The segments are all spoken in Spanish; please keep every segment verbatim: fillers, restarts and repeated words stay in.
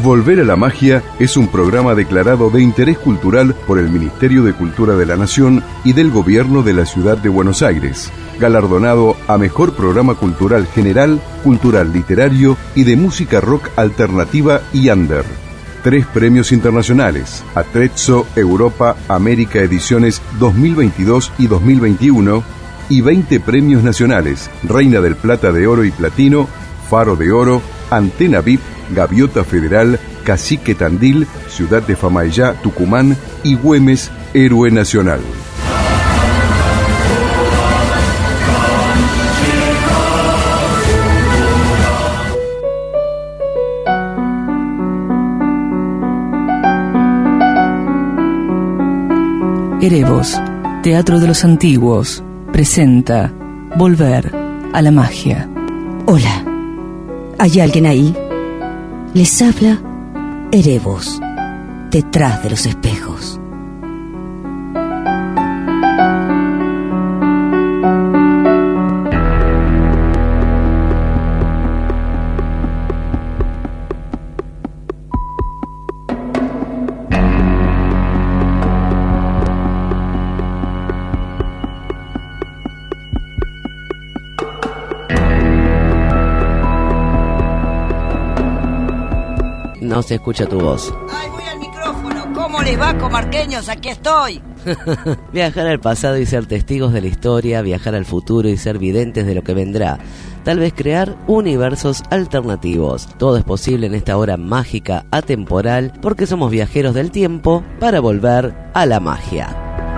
Volver a la Magia es un programa declarado de interés cultural por el Ministerio de Cultura de la Nación y del Gobierno de la Ciudad de Buenos Aires, galardonado a Mejor Programa Cultural General, Cultural Literario y de Música Rock Alternativa y Under. Tres premios internacionales, Atrezzo Europa América Ediciones dos mil veintidós y dos mil veintiuno, y veinte premios nacionales, Reina del Plata de Oro y Platino, Faro de Oro, Antena V I P, Gaviota Federal, Cacique Tandil, Ciudad de Famaillá, Tucumán y Güemes, Héroe Nacional. Erebos, Teatro de los Antiguos, presenta Volver a la Magia. Hola, ¿hay alguien ahí? Les habla Erebos, detrás de los espejos. No se escucha tu voz. ¡Ay, voy al micrófono! ¿Cómo les va, comarqueños? Aquí estoy. Viajar al pasado y ser testigos de la historia, viajar al futuro y ser videntes de lo que vendrá. Tal vez crear universos alternativos. Todo es posible en esta hora mágica, atemporal, porque somos viajeros del tiempo para volver a la magia.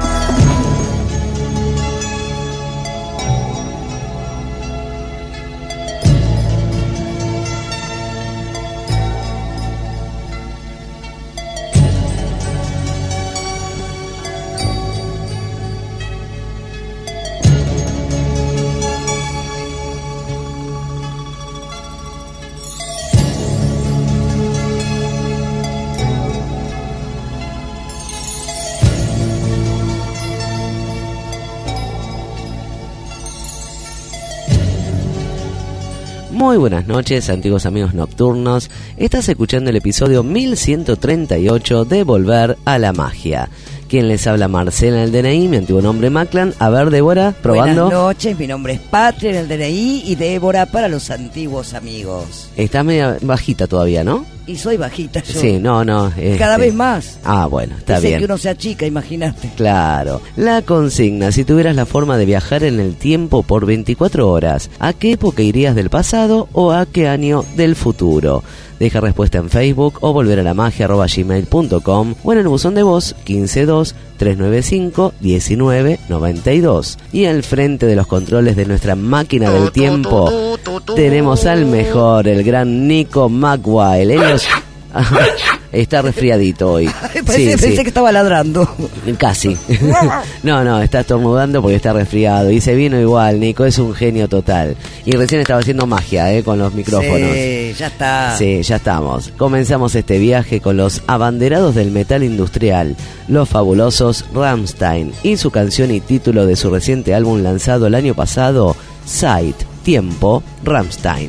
Muy buenas noches, antiguos amigos nocturnos. Estás escuchando el episodio mil ciento treinta y ocho de Volver a la Magia. Quien les habla, Marcela en el D N I, mi antiguo nombre Maclan. A ver, Débora, probando. Buenas noches, mi nombre es Patria en el D N I y Débora para los antiguos amigos. Estás media bajita todavía, ¿no? Y soy bajita yo. Sí, no, no. Este... Cada vez más. Ah, bueno, está Dicen bien. que uno se achica, imagínate. Claro. La consigna, si tuvieras la forma de viajar en el tiempo por veinticuatro horas, ¿a qué época irías del pasado o a qué año del futuro? Deja respuesta en Facebook o volver a la magia arroba gmail punto com o en el buzón de voz quince dos, trescientos noventa y cinco, diecinueve noventa y dos. Y al frente de los controles de nuestra máquina del tiempo tenemos al mejor, el gran Nico McWile. Ellos... Está resfriadito hoy. Pensé, sí, pensé sí. que estaba ladrando. Casi. No, no, está estornudando porque está resfriado. Y se vino igual, Nico, es un genio total. Y recién estaba haciendo magia, ¿eh? Con los micrófonos. Sí, ya está. Sí, ya estamos. Comenzamos este viaje con los abanderados del metal industrial, los fabulosos Rammstein, y su canción y título de su reciente álbum lanzado el año pasado, Zeit, Tiempo, Rammstein.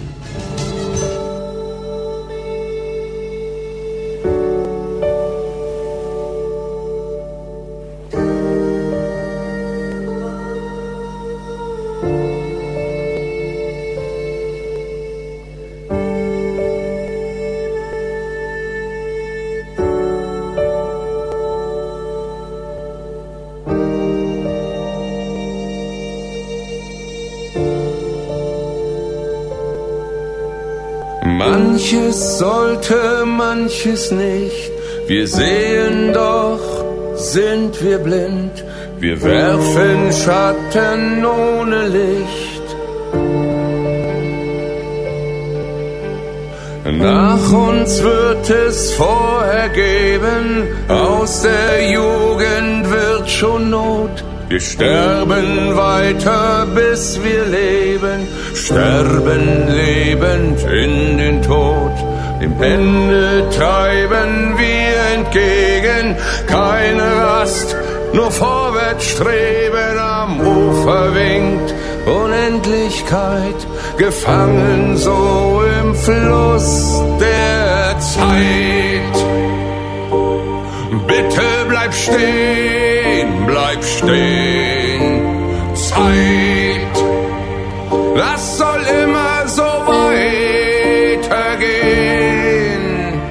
Manches sollte, manches nicht. Wir sehen doch, sind wir blind. Wir werfen Schatten ohne Licht. Nach uns wird es vorher geben. Aus der Jugend wird schon Not. Wir sterben weiter, bis wir leben, sterben lebend in den Tod. Dem Ende treiben wir entgegen, keine Rast, nur vorwärts streben. Am Ufer winkt Unendlichkeit, gefangen so im Fluss der Zeit, bitte bleib stehen, bleib stehen. Zeit, das soll immer so weitergehen.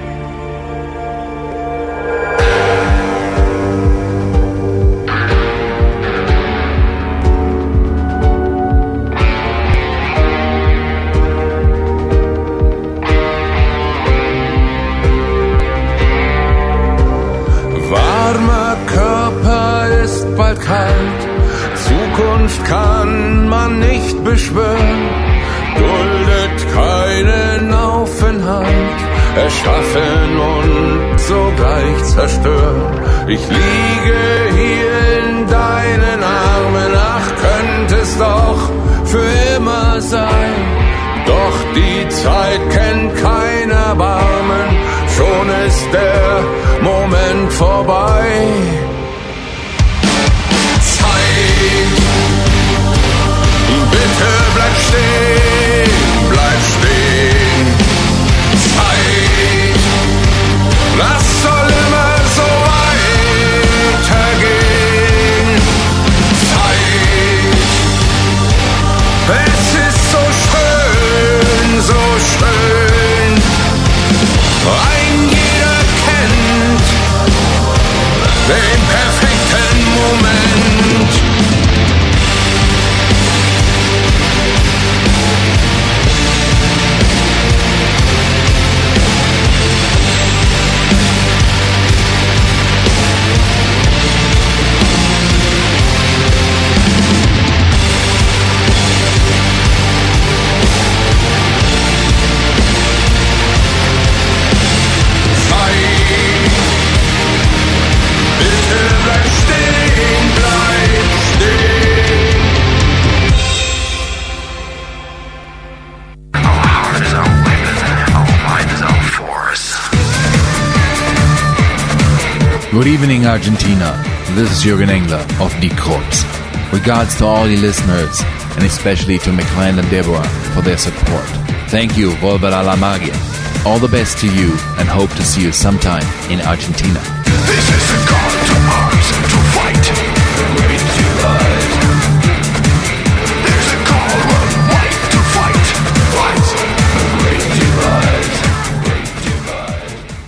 Warmer Körper ist bald kalt, Zukunft kann man nicht beschwören, duldet keinen Aufenthalt, erschaffen und sogleich zerstören. Ich liege hier in deinen Armen, ach, könnte es doch für immer sein. Doch die Zeit kennt kein Erbarmen, schon ist der Moment vorbei. Zeit, bitte bleib stehen, bleib stehen. Zeit, das soll immer so weitergehen. Zeit, es ist so schön, so schön. Ein jeder kennt den perfekten Moment. Good evening, Argentina. This is Jürgen Engler of Die Krupps. Regards to all the listeners, and especially to McLean and Deborah for their support. Thank you, Volver a la Magia. All the best to you, and hope to see you sometime in Argentina. This is a call to arms and to fight. Great divide. There's a call of might to fight. Fight. Great divide. Great divide.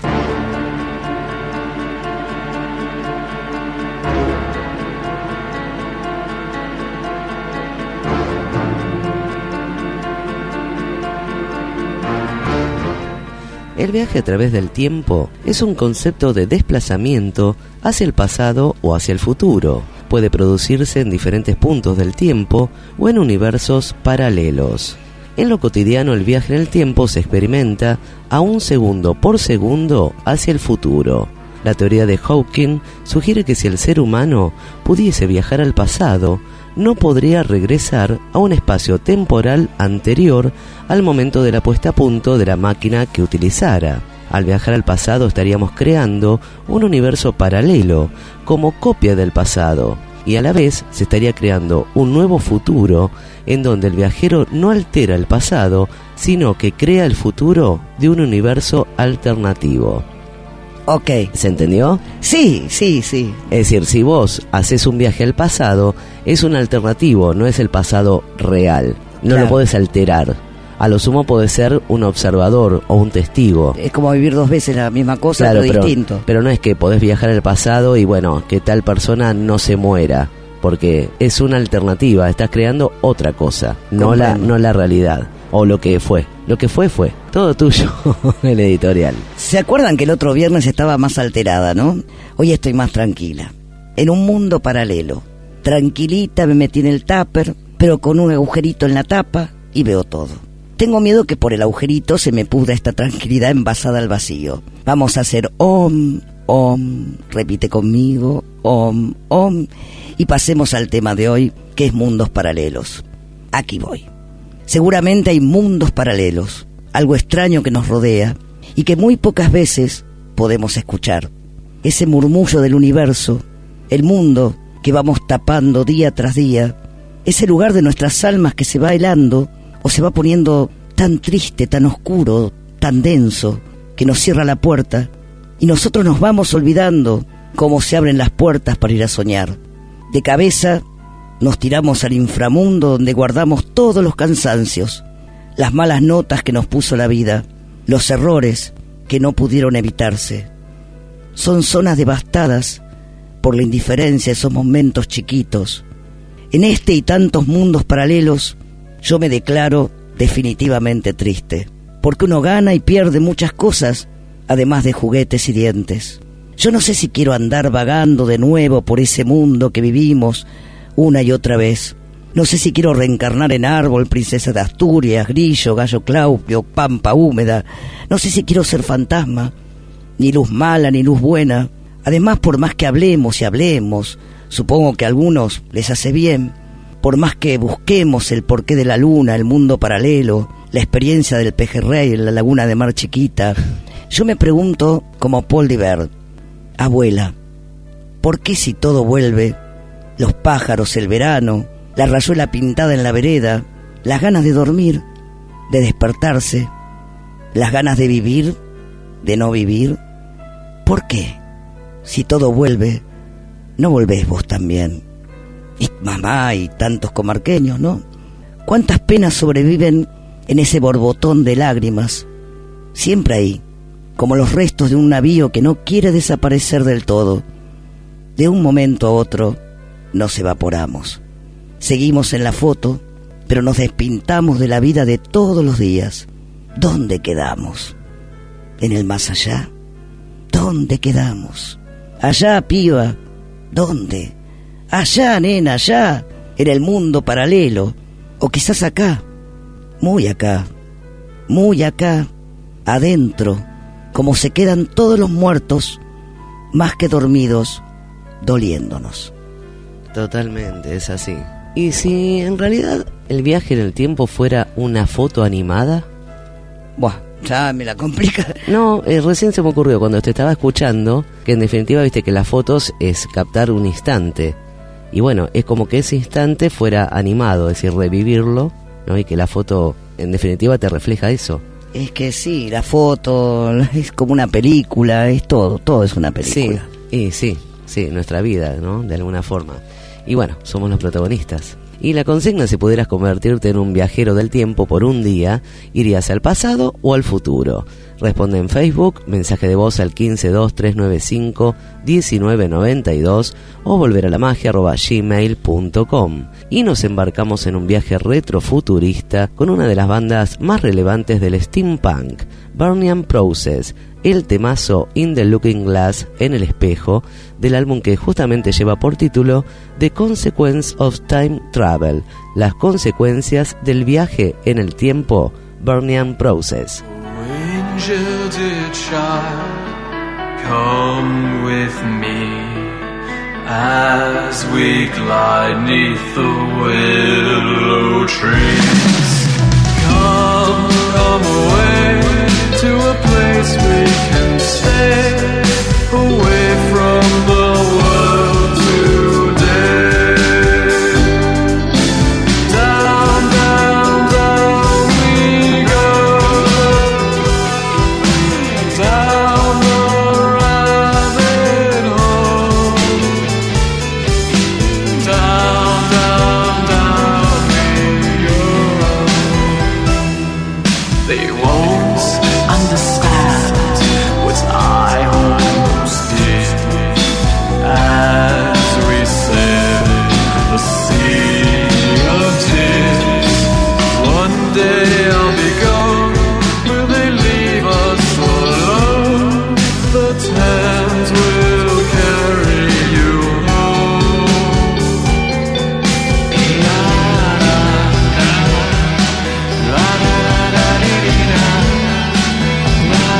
El viaje a través del tiempo es un concepto de desplazamiento hacia el pasado o hacia el futuro. Puede producirse en diferentes puntos del tiempo o en universos paralelos. En lo cotidiano, el viaje en el tiempo se experimenta a un segundo por segundo hacia el futuro. La teoría de Hawking sugiere que si el ser humano pudiese viajar al pasado, no podría regresar a un espacio temporal anterior al momento de la puesta a punto de la máquina que utilizara. Al viajar al pasado estaríamos creando un universo paralelo como copia del pasado, y a la vez se estaría creando un nuevo futuro en donde el viajero no altera el pasado, sino que crea el futuro de un universo alternativo. Ok. ¿Se entendió? Sí, sí, sí. Es decir, si vos haces un viaje al pasado, es un alternativo, no es el pasado real. No Claro. lo podés alterar. A lo sumo podés ser un observador o un testigo. Es como vivir dos veces la misma cosa, Claro, pero, pero, distinto. pero no es que podés viajar al pasado y bueno, que tal persona no se muera, porque es una alternativa, estás creando otra cosa, no la, Comprendo. no la realidad, o lo que fue. Lo que fue, fue. Todo tuyo, el editorial. ¿Se acuerdan que el otro viernes estaba más alterada, no? Hoy estoy más tranquila. En un mundo paralelo. Tranquilita, me metí en el tupper, pero con un agujerito en la tapa y veo todo. Tengo miedo que por el agujerito se me pudra esta tranquilidad envasada al vacío. Vamos a hacer om, om, repite conmigo, om, om, y pasemos al tema de hoy, que es mundos paralelos. Aquí voy. Seguramente hay mundos paralelos, algo extraño que nos rodea y que muy pocas veces podemos escuchar. Ese murmullo del universo, el mundo que vamos tapando día tras día, ese lugar de nuestras almas que se va helando o se va poniendo tan triste, tan oscuro, tan denso, que nos cierra la puerta y nosotros nos vamos olvidando cómo se abren las puertas para ir a soñar. De cabeza nos tiramos al inframundo donde guardamos todos los cansancios, las malas notas que nos puso la vida, los errores que no pudieron evitarse. Son zonas devastadas por la indiferencia de esos momentos chiquitos. En este y tantos mundos paralelos, yo me declaro definitivamente triste, porque uno gana y pierde muchas cosas, además de juguetes y dientes. Yo no sé si quiero andar vagando de nuevo por ese mundo que vivimos una y otra vez. No sé si quiero reencarnar en árbol, princesa de Asturias, grillo, gallo claupio, pampa húmeda. No sé si quiero ser fantasma, ni luz mala ni luz buena. Además, por más que hablemos y hablemos, supongo que a algunos les hace bien, por más que busquemos el porqué de la luna, el mundo paralelo, la experiencia del pejerrey en la laguna de Mar Chiquita, yo me pregunto, como Paul Divert, abuela, ¿por qué si todo vuelve, los pájaros, el verano, la rayuela pintada en la vereda, las ganas de dormir, de despertarse, las ganas de vivir, de no vivir? ¿Por qué? Si todo vuelve, ¿no volvés vos también? Y mamá y tantos comarqueños, ¿no? ¿Cuántas penas sobreviven en ese borbotón de lágrimas? Siempre ahí, como los restos de un navío que no quiere desaparecer del todo. De un momento a otro nos evaporamos. Seguimos en la foto, pero nos despintamos de la vida de todos los días. ¿Dónde quedamos? ¿En el más allá? ¿Dónde quedamos? Allá, piba. ¿Dónde? Allá, nena, allá, en el mundo paralelo. O quizás acá, muy acá, muy acá, adentro, como se quedan todos los muertos, más que dormidos, doliéndonos. Totalmente, es así. ¿Y si en realidad el viaje en el tiempo fuera una foto animada? Buah, ya me la complica. No, eh, recién se me ocurrió cuando te estaba escuchando que en definitiva viste que las fotos es captar un instante. Y bueno, es como que ese instante fuera animado, es decir, revivirlo, ¿no? Y que la foto en definitiva te refleja eso. Es que sí, la foto es como una película, es todo, todo es una película. Sí, y sí, sí, nuestra vida, ¿no? De alguna forma. Y bueno, somos los protagonistas. Y la consigna, si pudieras convertirte en un viajero del tiempo por un día, ¿irías al pasado o al futuro? Responde en Facebook, mensaje de voz al quince dos tres nueve cinco diecinueve noventa y dos o volver a la magia arroba gmail punto com. Y nos embarcamos en un viaje retrofuturista con una de las bandas más relevantes del steampunk, Burning Process, el temazo In the Looking Glass, en el espejo, del álbum que justamente lleva por título The Consequence of Time Travel, las consecuencias del viaje en el tiempo, Burning Process. Angel child, come with me as we glide neath the willow trees. Come, come away to a place we can stay, away from the world today. Down, down, down we go, down the rabbit hole. Down, down, down we go. They won't understand what I almost did as we said the sea of tears. One day I'll be gone. Will they leave us alone? The Thames will carry you home. La la la la la la la la.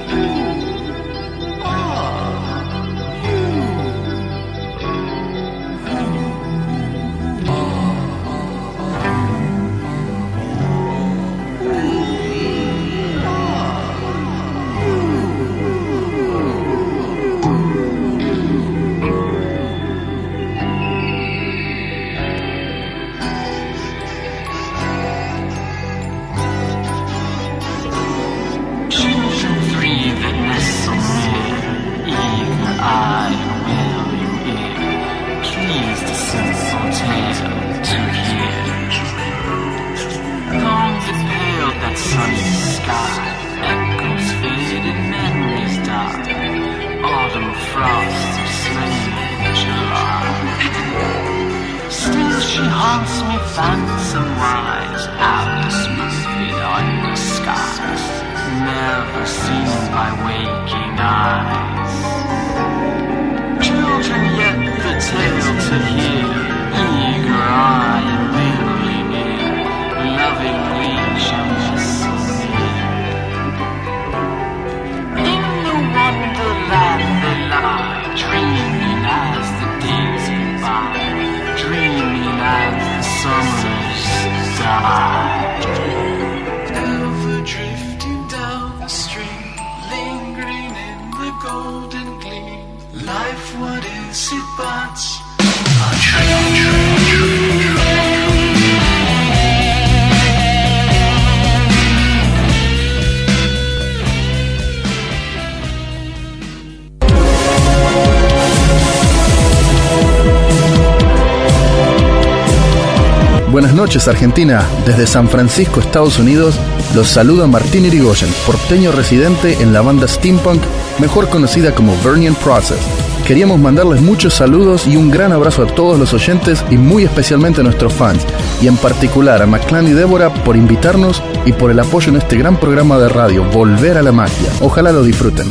Buenas noches, Argentina. Desde San Francisco, Estados Unidos, los saluda Martín Irigoyen, porteño residente en la banda Steampunk, mejor conocida como Vernian Process. Queríamos mandarles muchos saludos y un gran abrazo a todos los oyentes y muy especialmente a nuestros fans, y en particular a McClan y Débora por invitarnos y por el apoyo en este gran programa de radio, Volver a la Magia. Ojalá lo disfruten.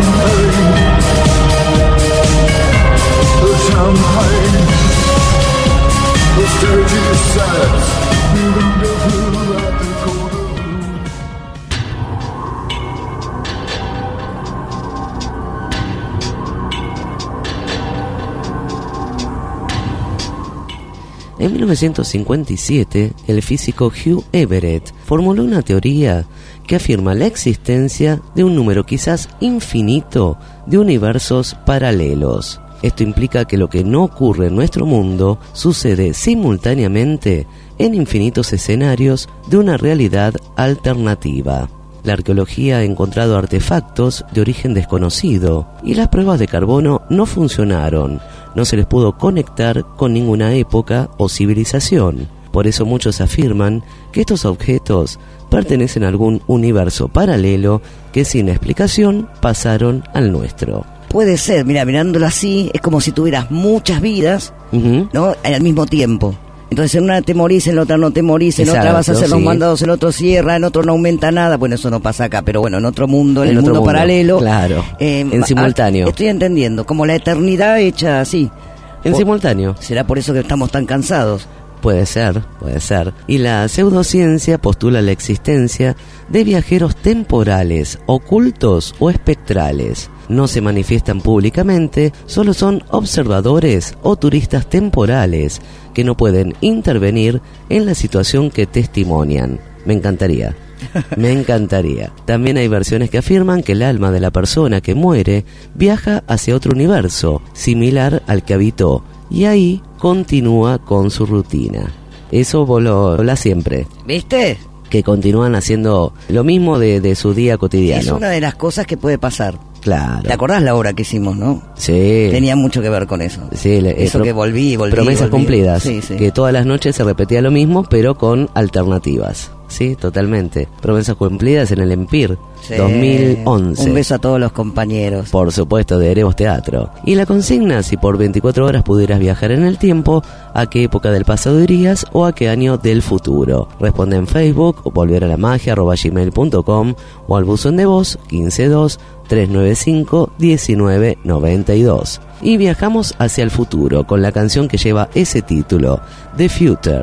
En mil novecientos cincuenta y siete, el físico Hugh Everett formuló una teoría que afirma la existencia de un número quizás infinito de universos paralelos. Esto implica que lo que no ocurre en nuestro mundo sucede simultáneamente en infinitos escenarios de una realidad alternativa. La arqueología ha encontrado artefactos de origen desconocido y las pruebas de carbono no funcionaron. No se les pudo conectar con ninguna época o civilización. Por eso muchos afirman que estos objetos pertenecen a algún universo paralelo que sin explicación pasaron al nuestro. Puede ser, mira, mirándolo así, es como si tuvieras muchas vidas, uh-huh. ¿no? Al mismo tiempo. Entonces en una te morís, en la otra no te morís, en Exacto, otra vas a hacer sí. los mandados, en otro cierra, en otro no aumenta nada. Bueno, eso no pasa acá, pero bueno, en otro mundo, en, en el mundo, mundo paralelo. Claro, eh, en simultáneo. Ah, estoy entendiendo, como la eternidad hecha así. En o, simultáneo. ¿Será por eso que estamos tan cansados? Puede ser, puede ser. Y la pseudociencia postula la existencia de viajeros temporales, ocultos o espectrales. No se manifiestan públicamente, solo son observadores o turistas temporales que no pueden intervenir en la situación que testimonian. Me encantaría. Me encantaría. También hay versiones que afirman que el alma de la persona que muere viaja hacia otro universo, similar al que habitó, y ahí continúa con su rutina. Eso vos lo hablas siempre. ¿Viste? Que continúan haciendo lo mismo de, de su día cotidiano. Es una de las cosas que puede pasar. Claro. ¿Te acordás la obra que hicimos, no? Sí. Tenía mucho que ver con eso. Sí. Le, eso eh, que volví, volví, Promesas volví. cumplidas. Sí, sí. Que todas las noches se repetía lo mismo, pero con alternativas. Sí, totalmente. Promesas cumplidas en el Empire, sí. dos mil once. Un beso a todos los compañeros. Por supuesto, de Erebos Teatro. Y la consigna, si por veinticuatro horas pudieras viajar en el tiempo, ¿a qué época del pasado irías o a qué año del futuro? Responde en Facebook o volver a la magia arroba gmail punto com o al buzón de voz quince dos tres nueve cinco diecinueve noventa y dos. Y viajamos hacia el futuro con la canción que lleva ese título, The Future,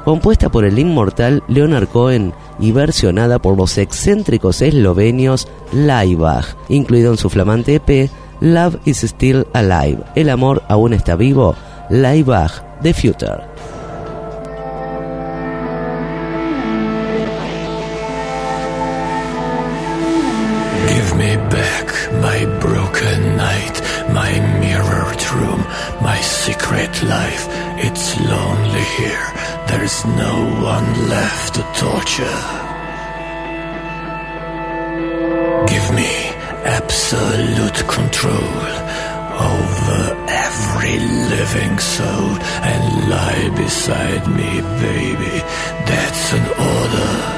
compuesta por el inmortal Leonard Cohen y versionada por los excéntricos eslovenios Laibach, incluido en su flamante E P Love is Still Alive, El amor aún está vivo, Laibach, The Future. Give me back my broken night, my mirrored room, my secret life. It's lonely here, there's no one left to torture. Give me absolute control over every living soul and lie beside me, baby, that's an order.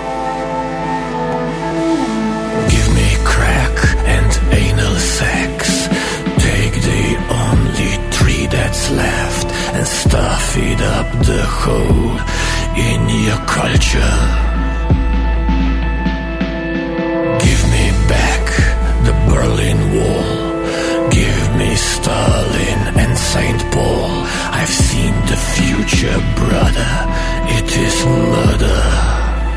Give me crack and anal sex. Take the only tree that's left and stuff it up the hole in your culture. Give me back the Berlin Wall. Give me Stalin and Saint Paul. I've seen the future, brother. It is murder.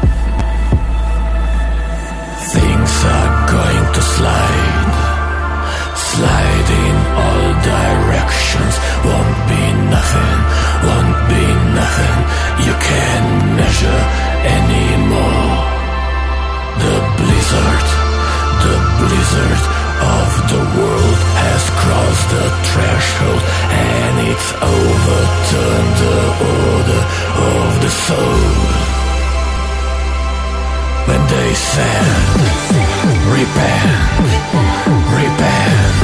Things are going to slide, slide in all directions. Won't be nothing, won't be nothing you can measure anymore. The blizzard, the blizzard of the world has crossed the threshold, and it's overturned the order of the soul. When they said, repent, repent,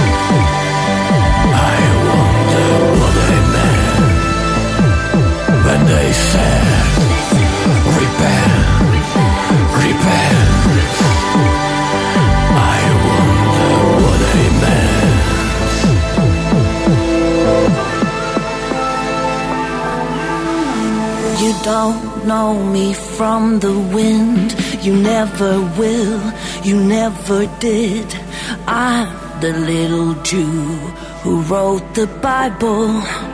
I wonder what they meant. When they said, repent, repent, I wonder what they meant. You don't know me from the wind. You never will, you never did. I'm the little Jew who wrote the Bible.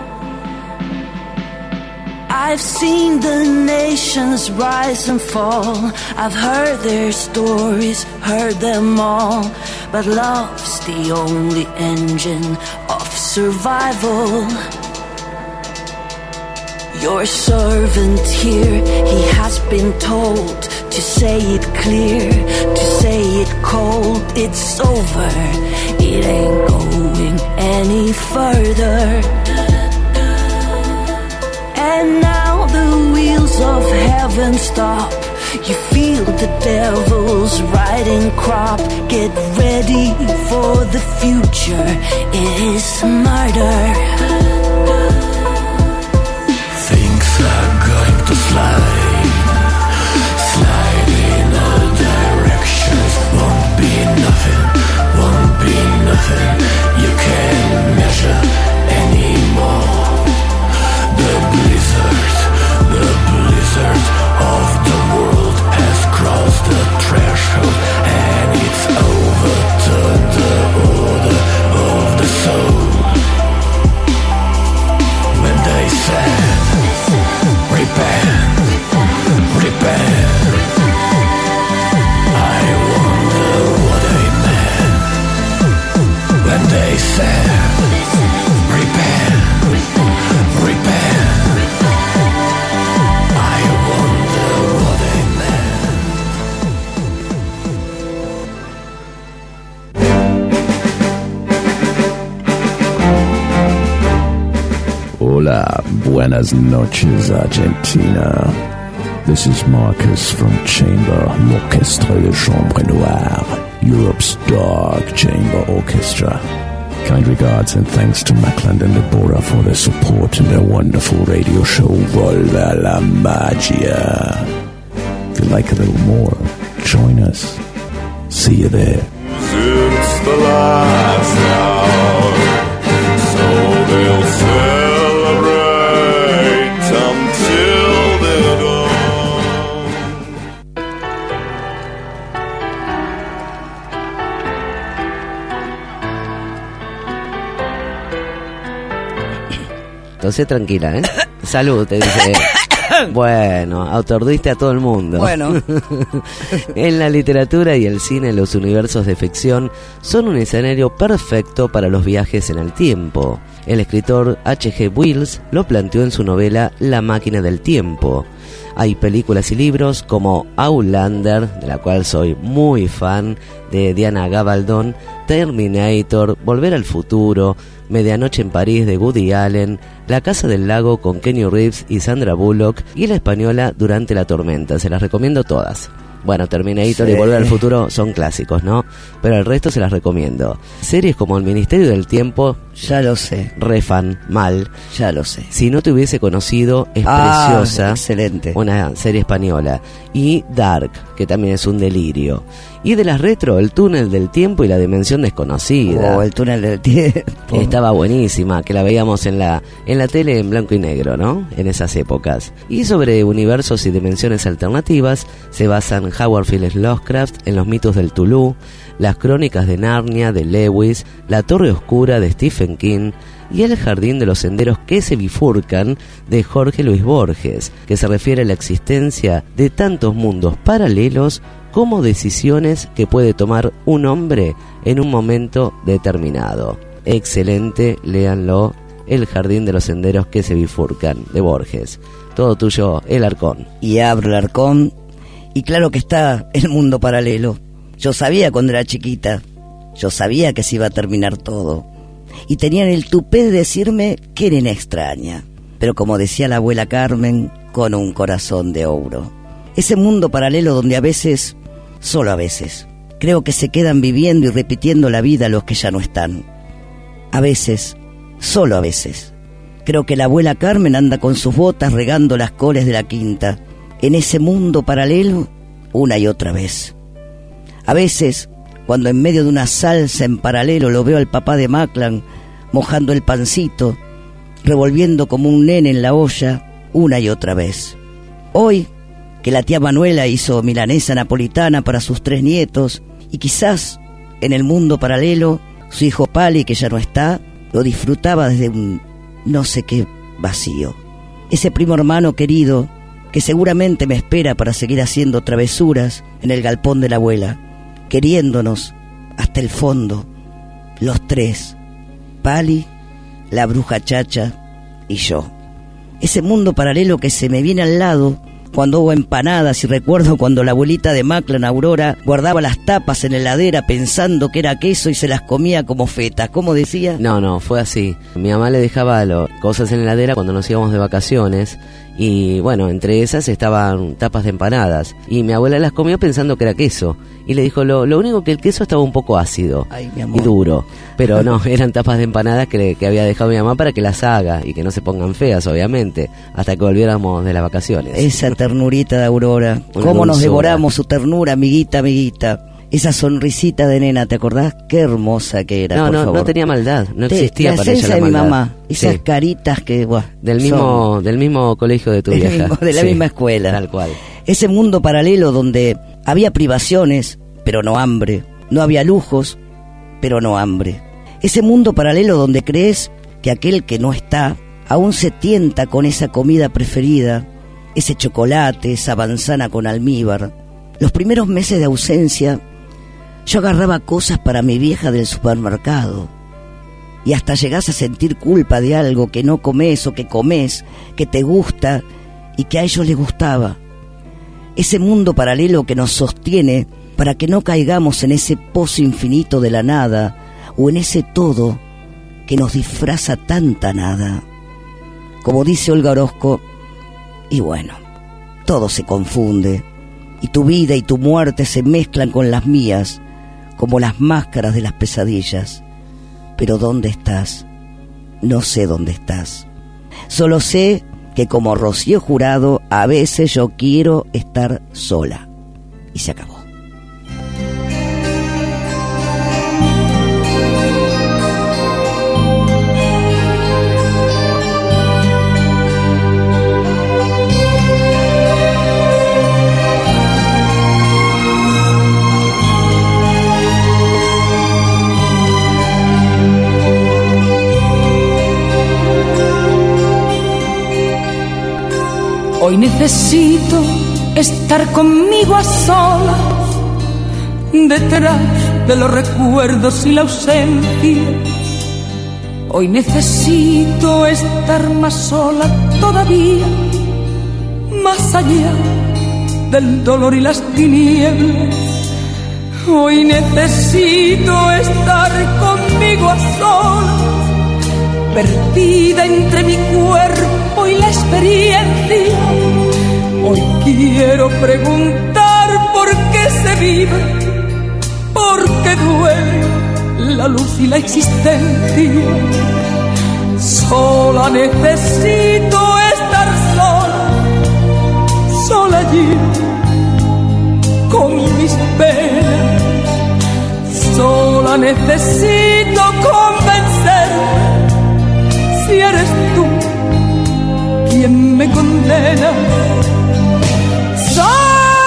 I've seen the nations rise and fall. I've heard their stories, heard them all. But love's the only engine of survival. Your servant here, he has been told to say it clear, to say it cold. It's over, it ain't going any further. And now the wheels of heaven stop. You feel the devil's riding crop. Get ready for the future, it is murder. Going to slide, slide in all directions. Won't be nothing, won't be nothing you can measure anymore. The blizzard, the blizzard of the world has crossed the threshold, and it's overturned the order of the soul. When they said, repent, repent, I wonder what they meant. When they said, repent, repent, I wonder what they meant. Hola, buenas noches, Argentina. This is Marcus from Chamber, l'Orchestre de Chambre Noire, Europe's Dark Chamber Orchestra. Kind regards and thanks to Mackland and Deborah for their support in their wonderful radio show, Volva la Magia. If you like a little more, join us. See you there. Since the last hour, so they'll celebrate until the dawn. Entonces tranquila, ¿eh? Salud, te dice. Bueno, aturdiste a todo el mundo. Bueno. En la literatura y el cine, los universos de ficción son un escenario perfecto para los viajes en el tiempo. El escritor H G Wells lo planteó en su novela La máquina del tiempo. Hay películas y libros como Outlander, de la cual soy muy fan, de Diana Gabaldon, Terminator, Volver al futuro, Medianoche en París de Woody Allen, La casa del lago con Kenny Reeves y Sandra Bullock y la española Durante la tormenta. Se las recomiendo todas. Bueno, Terminator sí. y Volver al futuro son clásicos, ¿no? Pero el resto se las recomiendo. Series como El Ministerio del Tiempo... Ya lo sé. Re fan, mal. Ya lo sé. Si no te hubiese conocido, es ah, preciosa. Excelente. Una serie española. Y Dark, que también es un delirio. Y de las retro, El túnel del tiempo y La dimensión desconocida. Oh, El túnel del tiempo. Estaba buenísima, que la veíamos en la en la tele en blanco y negro, ¿no? En esas épocas. Y sobre universos y dimensiones alternativas se basan Howard Phillips Lovecraft en Los mitos del Tulú, Las crónicas de Narnia de Lewis, La torre oscura de Stephen King y El jardín de los senderos que se bifurcan de Jorge Luis Borges, que se refiere a la existencia de tantos mundos paralelos como decisiones que puede tomar un hombre en un momento determinado. Excelente, léanlo, El jardín de los senderos que se bifurcan, de Borges. Todo tuyo, El Arcón. Y abro el Arcón, y claro que está el mundo paralelo. Yo sabía cuando era chiquita, yo sabía que se iba a terminar todo. Y tenían el tupé de decirme que era extraña, pero como decía la abuela Carmen, con un corazón de oro. Ese mundo paralelo donde a veces, solo a veces, creo que se quedan viviendo y repitiendo la vida los que ya no están. A veces, solo a veces, creo que la abuela Carmen anda con sus botas regando las coles de la quinta, en ese mundo paralelo, una y otra vez. A veces, cuando en medio de una salsa en paralelo lo veo al papá de Maclan mojando el pancito, revolviendo como un nene en la olla, una y otra vez. Hoy, que la tía Manuela hizo milanesa napolitana para sus tres nietos, y quizás, en el mundo paralelo, su hijo Pali, que ya no está, lo disfrutaba desde un no sé qué vacío. Ese primo hermano querido, que seguramente me espera para seguir haciendo travesuras en el galpón de la abuela, queriéndonos hasta el fondo, los tres, Pali, la bruja Chacha y yo. Ese mundo paralelo que se me viene al lado cuando hubo empanadas, y recuerdo cuando la abuelita de Maclan, Aurora, guardaba las tapas en la heladera pensando que era queso y se las comía como fetas. ¿Cómo decía? No, no, fue así. Mi mamá le dejaba lo, cosas en la heladera cuando nos íbamos de vacaciones. Y bueno, entre esas estaban tapas de empanadas. Y mi abuela las comió pensando que era queso. Y le dijo, lo, lo único que el queso estaba un poco ácido. Ay, mi amor. Y duro. Pero no, eran tapas de empanadas que, le, que había dejado mi mamá para que las haga. Y que no se pongan feas, obviamente. Hasta que volviéramos de las vacaciones. Esa ternurita de Aurora. Una Cómo nos dulzura. devoramos su ternura, amiguita, amiguita. Esa sonrisita de nena, ¿te acordás? Qué hermosa que era, No, por no, favor. no tenía maldad. No Te- existía la para ella esencia la de mi maldad. mamá. Esas Sí. caritas que, buah, Del son- mismo, del mismo colegio de tu Del vieja. mismo- de la Sí, misma escuela. Tal cual. Ese mundo paralelo donde había privaciones, pero no hambre. No había lujos, pero no hambre. Ese mundo paralelo donde crees que aquel que no está aún se tienta con esa comida preferida, ese chocolate, esa manzana con almíbar. Los primeros meses de ausencia, yo agarraba cosas para mi vieja del supermercado. Y hasta llegás a sentir culpa de algo que no comes o que comes, que te gusta y que a ellos les gustaba. Ese mundo paralelo que nos sostiene para que no caigamos en ese pozo infinito de la nada o en ese todo que nos disfraza tanta nada. Como dice Olga Orozco, y bueno, todo se confunde y tu vida y tu muerte se mezclan con las mías como las máscaras de las pesadillas. Pero ¿dónde estás? No sé dónde estás. Solo sé que como Rocío Jurado, a veces yo quiero estar sola. Y se acabó. Hoy necesito estar conmigo a solas, detrás de los recuerdos y la ausencia. Hoy necesito estar más sola todavía, más allá del dolor y las tinieblas. Hoy necesito estar conmigo a solas, perdida entre mi cuerpo y la experiencia. Hoy quiero preguntar por qué se vive, por qué duele la luz y la existencia. Sola necesito estar sola, sola allí con mis penas. Sola necesito convencerme si eres tú quien me condena. Sola,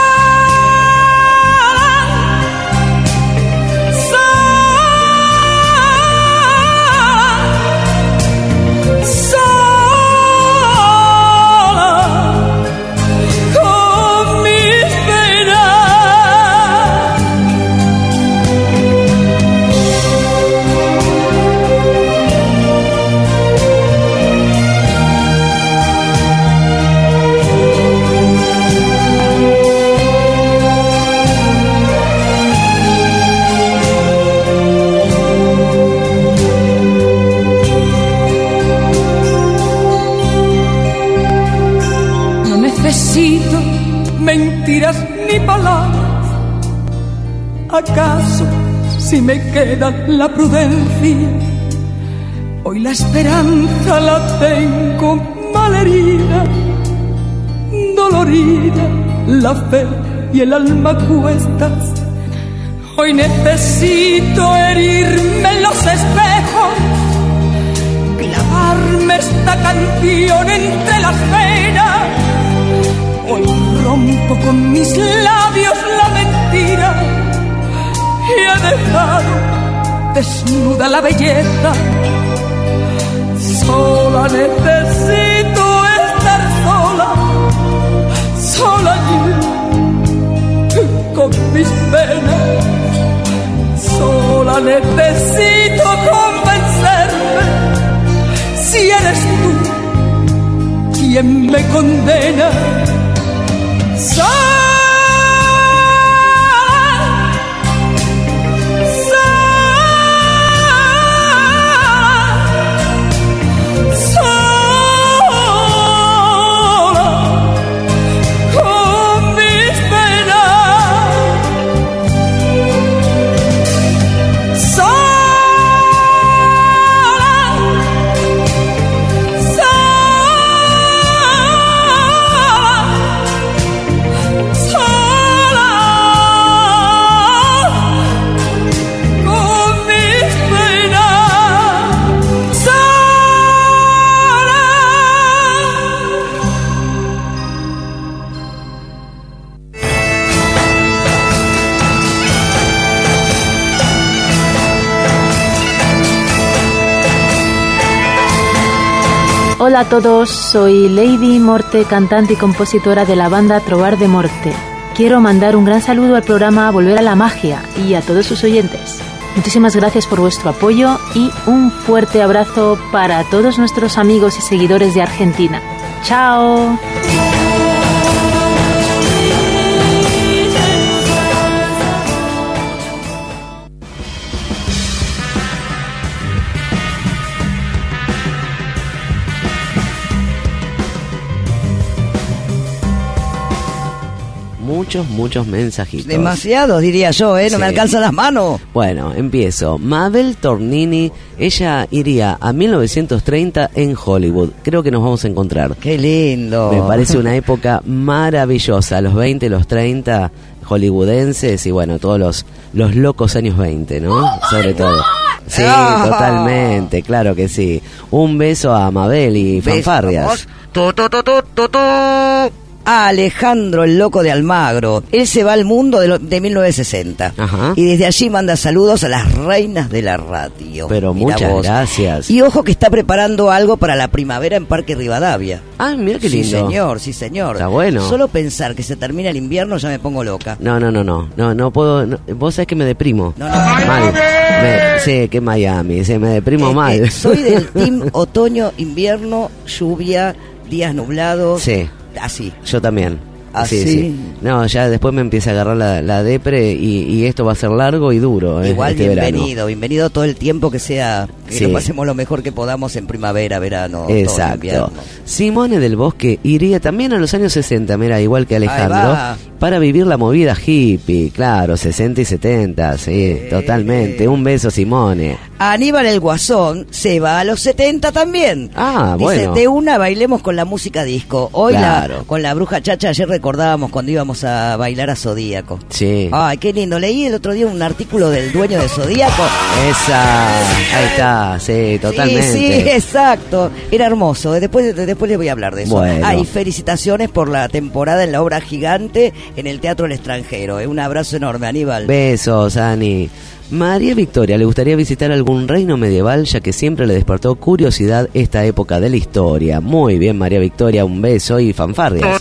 mentiras ni palabras. ¿Acaso si me queda la prudencia? Hoy la esperanza la tengo malherida, dolorida, la fe y el alma a cuestas. Hoy necesito herirme en los espejos, clavarme esta canción entre las venas. Hoy rompo con mis labios la mentira y he dejado desnuda la belleza. Sola necesito estar sola, sola allí con mis penas. Sola necesito convencerme si eres tú quien me condena. Sola, Hola a todos, soy Lady Morte, cantante y compositora de la banda Trobar de Morte. Quiero mandar un gran saludo al programa Volver a la Magia y a todos sus oyentes. Muchísimas gracias por vuestro apoyo y un fuerte abrazo para todos nuestros amigos y seguidores de Argentina. ¡Chao! Muchos, muchos mensajitos. Demasiados, diría yo, ¿eh? No Sí. me alcanzan las manos. Bueno, empiezo. Mabel Tornini, ella iría a mil novecientos treinta en Hollywood. Creo que nos vamos a encontrar. Qué lindo. Me parece una época maravillosa. Los veinte, los treinta hollywoodenses y bueno, todos los, los locos años veinte, ¿no? Oh Sobre todo. Sí, Ah. totalmente, claro que sí. Un beso a Mabel y Beso, fanfarrias. vamos. Tu, tu, tu, tu, tu, tu. a Alejandro el Loco de Almagro. Él se va al mundo de, lo, de mil novecientos sesenta. Ajá. Y desde allí manda saludos a las reinas de la radio. Pero Mirá muchas vos. gracias. Y ojo que está preparando algo para la primavera en Parque Rivadavia. Ah, mira qué Sí, lindo. señor, sí, señor. Está bueno. Solo pensar que se termina el invierno ya me pongo loca. No, no, no, no, no, no puedo. No, vos sabés que me deprimo. No, no. Mal. Me, sí, que Miami, sí, me deprimo Eh, mal. eh, soy del team otoño, invierno, lluvia, días nublados. Sí, Así. yo también. Así. Sí, sí. No, ya después me empieza a agarrar la, la depre y, y esto va a ser largo y duro. eh, Igual este bienvenido, verano. bienvenido todo el tiempo que sea, que Sí. lo pasemos lo mejor que podamos en primavera, verano, otoño, Exacto. invierno. Simone del Bosque iría también a los años sesenta, mira, igual que Alejandro, va. para vivir la movida hippie, claro, sesenta y setenta, sí, totalmente. Un beso, Simone. Aníbal el Guasón se va a los setenta también. Ah, Dice, bueno. de una bailemos con la música disco. Hoy Claro. la, con la Bruja Chacha ayer recordábamos cuando íbamos a bailar a Zodíaco. Sí. Ay, qué lindo. Leí el otro día un artículo del dueño de Zodíaco. Esa, ahí está, sí, totalmente. Sí, sí, exacto. Era hermoso. Después, después les voy a hablar de eso. Bueno. Ay, felicitaciones por la temporada en la obra gigante en el Teatro del Extranjero. Eh, Un abrazo enorme, Aníbal. Besos, Ani. María Victoria le gustaría visitar algún reino medieval, ya que siempre le despertó curiosidad esta época de la historia. Muy bien, María Victoria, un beso y fanfarrias.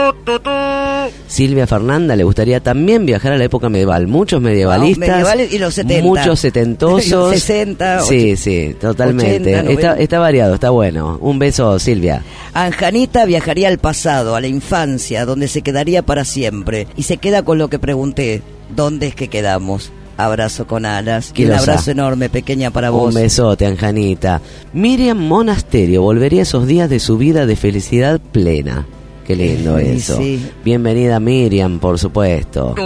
Silvia Fernanda le gustaría también viajar a la época medieval. Muchos medievalistas, Wow, medievales y los setenta. muchos setentosos. Los sesenta, Sí, och- sí, totalmente. ochenta, está, noventa. está variado, está bueno. Un beso, Silvia. Anjanita viajaría al pasado, a la infancia, donde se quedaría para siempre. Y se queda con lo que pregunté, ¿dónde es que quedamos? Abrazo con alas. Y un Quilosa. abrazo enorme, pequeña, para vos. Un besote, Anjanita. Miriam Monasterio volvería a esos días de su vida de felicidad plena. Qué lindo Sí, eso. sí. Bienvenida, Miriam, por supuesto.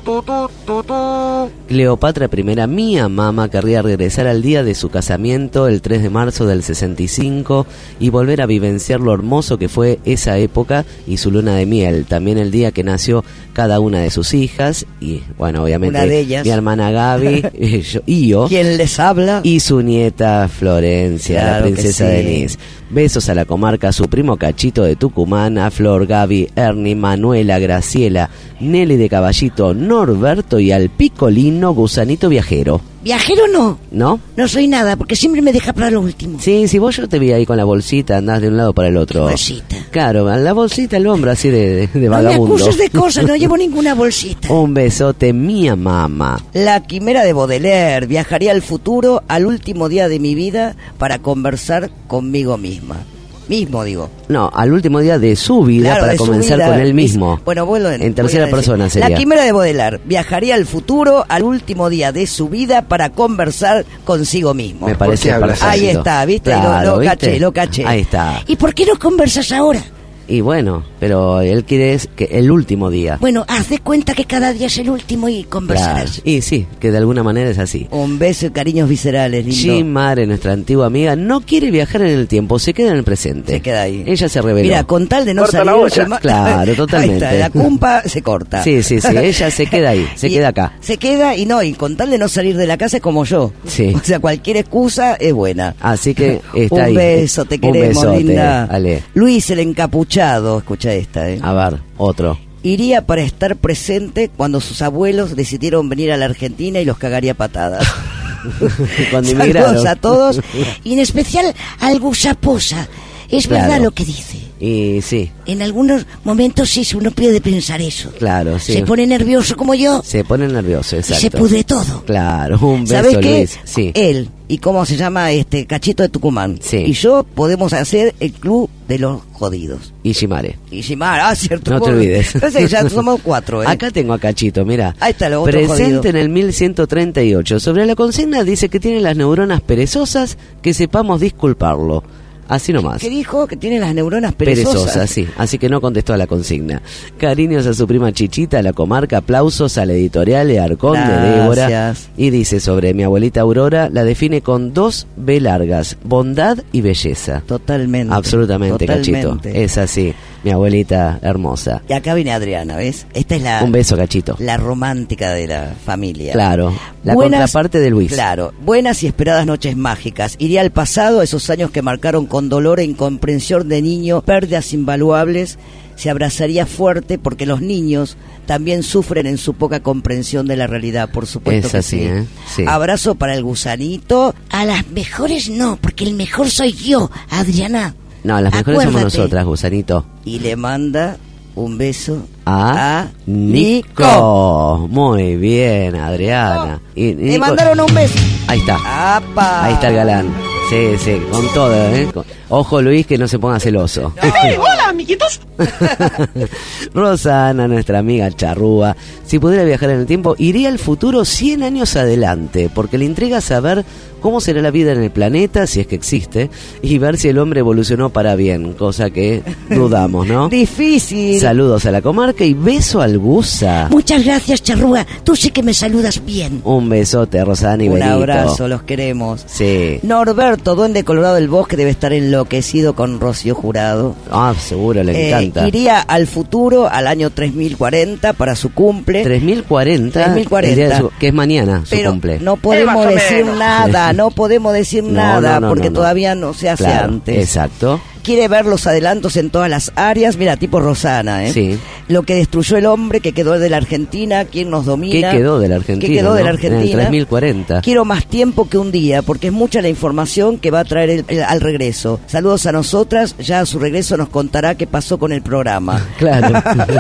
Cleopatra I, mía mamá, querría regresar al día de su casamiento, el tres de marzo del sesenta y cinco, y volver a vivenciar lo hermoso que fue esa época y su luna de miel. También el día que nació cada una de sus hijas, y bueno, obviamente Una de ellas. mi hermana Gaby, y yo, y yo, ¿Quién les habla? y su nieta Florencia, Claro la que princesa sí. Denise. Besos a la comarca, a su primo Cachito de Tucumán, a Flor, Gaby, Ernie, Manuela, Graciela, Nelly de Caballito, Norberto y al picolino Gusanito Viajero. Viajero no. ¿No? No soy nada, porque siempre me deja para lo último. Sí, si vos yo te vi ahí con la bolsita, andás de un lado para el otro. Bolsita. Claro, la bolsita al hombro así de, de, de No me vagabundo. acuses de cosas, no llevo ninguna bolsita. Un besote, mía mamá. La quimera de Baudelaire viajaría al futuro, al último día de mi vida, para conversar conmigo misma. Mismo, digo. No, al último día de su vida, Claro, para de su comenzar vida. con él mismo. Es- bueno, vuelvo en tercera persona sería. La quimera de Baudelaire viajaría al futuro, al último día de su vida, para conversar consigo mismo. Me parece perfecto. Ahí está, ¿viste? Claro, lo, lo ¿viste? caché, lo caché. Ahí está. ¿Y por qué no conversas ahora? Y bueno, pero él quiere es que el último día. Bueno, haz de cuenta que cada día es el último y Claro. conversarás. Y sí, que de alguna manera es así. Un beso y cariños viscerales, lindo. Jim Mare, nuestra antigua amiga, no quiere viajar en el tiempo, se queda en el presente. Se queda ahí. Ella se reveló. Mira, con tal de no Corta salir... la olla. se ma- Claro, totalmente. Ahí está, la cumpa se corta. Sí, sí, sí, ella se queda ahí, se Y queda acá. Se queda y no, y con tal de no salir de la casa es como yo. Sí. O sea, cualquier excusa es buena. Así que está Un ahí. beso, te Un queremos, besote, linda. Ale. Luis el encapuchado, escucha esta, ¿eh? A ver, otro. Iría para estar presente cuando sus abuelos decidieron venir a la Argentina y los cagaría patadas. Cuando Saludos inmigraron. a todos y en especial al Gusaposa. Es Claro. verdad lo que dice. Y sí, En algunos momentos sí, uno puede pensar eso. claro, sí. Se pone nervioso como yo Se pone nervioso, y exacto. se pudre todo. Claro, un beso, ¿Sabes qué? Luis. Sí. Él y cómo se llama este Cachito de Tucumán. Sí. Y yo podemos hacer el club de los jodidos. Y Shimare. Y Shimar, ah, cierto. No te olvides. Entonces ya somos cuatro, ¿eh? Acá tengo a Cachito, mira. Ahí está lo otro Presente jodido. en el mil ciento treinta y ocho. Sobre la consigna dice que tiene las neuronas perezosas, que sepamos disculparlo. Así nomás. ¿Qué dijo? Que tiene las neuronas perezosas. Perezosa, sí. Así que no contestó a la consigna. Cariños a su prima Chichita, a la comarca, aplausos a la editorial de Arcón de Débora. Gracias. Y dice sobre mi abuelita Aurora, la define con dos B largas, bondad y belleza. Totalmente. Absolutamente, Totalmente. Cachito. Es así, mi abuelita hermosa. Y acá viene Adriana, ¿ves? Esta es la, Un beso, Cachito. la romántica de la familia. Claro, la Buenas- contraparte de Luis. Claro, buenas y esperadas noches mágicas. Iría al pasado, esos años que marcaron con dolor e incomprensión de niño, pérdidas invaluables. se abrazaría fuerte porque los niños también sufren en su poca comprensión de la realidad, por supuesto Es que así, sí. ¿eh? Sí. Abrazo para el gusanito. A las mejores no, porque el mejor soy yo, Adriana. No, las mejores somos Acuérdate. nosotras, gusanito. Y le manda un beso A, a Nico. Nico. Muy bien, Adriana. Y, Le Nico- mandaron un beso. Ahí está. ¡Apa! Ahí está el galán. Sí, sí, con todo, ¿eh? Con- Ojo, Luis, que no se ponga celoso. Hola, amiguitos. Rosana, nuestra amiga charrúa, si pudiera viajar en el tiempo, iría al futuro cien años adelante, porque le intriga saber cómo será la vida en el planeta, si es que existe, y ver si el hombre evolucionó para bien, cosa que dudamos, ¿no? Difícil. Saludos a la comarca y beso al Gusa. Muchas gracias, charrúa. Tú sí que me saludas bien. Un besote, Rosana y Un Benito. abrazo, los queremos. Sí. Norberto, duende colorado del bosque, debe estar enloquecido con Rocío Jurado. Ah, seguro, le Eh, encanta. iría al futuro, al año tres mil cuarenta, para su cumple. tres mil cuarenta, tres mil cuarenta. el día de su- que es mañana su Pero cumple. no podemos Eh, más o decir menos. nada, no podemos decir No, nada, no, no, porque no, no. todavía no se hace Claro, antes. exacto. Quiere ver los adelantos en todas las áreas, mira, tipo Rosana, ¿eh? Sí. Lo que destruyó el hombre, que quedó de la Argentina, quién nos ¿Qué domina. quedó de la Argentina? ¿Qué quedó de la no? En el Argentina? tres mil cuarenta. Quiero más tiempo que un día, porque es mucha la información que va a traer el- el- al regreso. Saludos a nosotras, ya a su regreso nos contará qué pasó con el programa. Claro.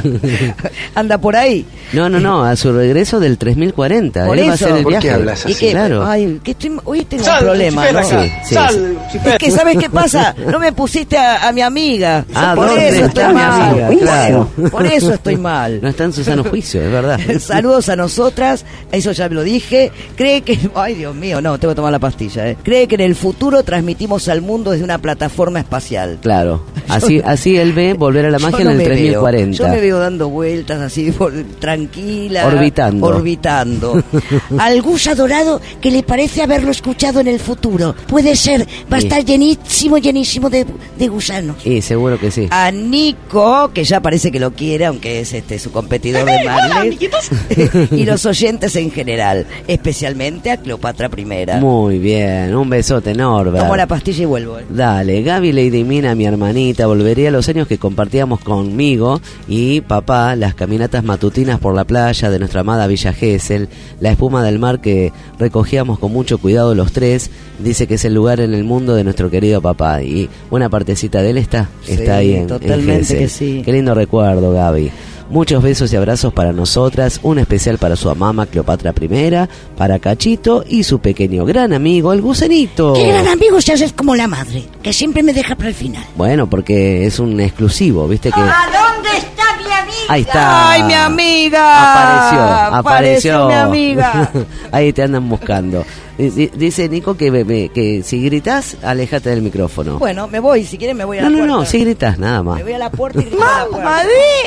Anda por ahí. No, no, no, a su regreso del tres mil cuarenta. Por Él va a eso. hacer el ¿Por qué viaje. hablas así? Y que- Claro. Ay, que estoy, hoy tengo Sal, un problema, Chifera, ¿no? acá. Sí, sí, Sal, sí. Chifera. Es que, ¿sabes qué pasa? No me pusiste a, a mi amiga. Ah, por ¿dónde eso está estoy mi mal. amiga? Claro. Por eso estoy mal. No está en su sano juicio, es verdad. Saludos a nosotras, eso ya me lo dije. Cree que, ay Dios mío, no, tengo que tomar la pastilla. ¿eh? Cree que en el futuro transmitimos al mundo desde una plataforma espacial. Claro. Así, así él ve volver a la magia Yo no en el me tres mil veo. cuarenta. Yo me veo dando vueltas así, por- tranquila. Orbitando. Orbitando. Al Gusa Dorado que le parece haberlo escuchado en el futuro. Puede ser, va a Sí. estar llenísimo, llenísimo de, de gusanos. Y seguro que sí. A Nico, que ya parece que lo quiere, aunque es este su competidor de Hola, Marley. amiguitos. Y los oyentes en general, especialmente a Cleopatra Primera. Muy bien, un besote, Norbert. Tomo la pastilla y vuelvo. ¿eh? Dale, Gaby Lady Mina, mi hermanita, volvería a los años que compartíamos conmigo y papá, las caminatas matutinas por la playa de nuestra amada Villa Gesell, la espuma del mar que recogíamos con mucho cuidado los tres, dice que es el lugar en el mundo de nuestro querido papá y una partecita de él está, Sí, está ahí en, totalmente en Gesell. que sí. Qué lindo recuerdo, Gaby. Muchos besos y abrazos para nosotras, un especial para su mamá Cleopatra Primera, para Cachito y su pequeño gran amigo, el gusanito. Qué gran amigo se hace como la madre, que siempre me deja para el final. Bueno, porque es un exclusivo, ¿viste que? ¿A dónde está mi amiga? Ahí está. ¡Ay, mi amiga! Apareció, apareció. mi amiga. Ahí te andan buscando. Dice dice Nico que, bebé, que si gritas, alejate del micrófono. Bueno, me voy, si quieren me voy a no, la no, puerta. no, si gritas, nada más. Me voy a la puerta y grito a la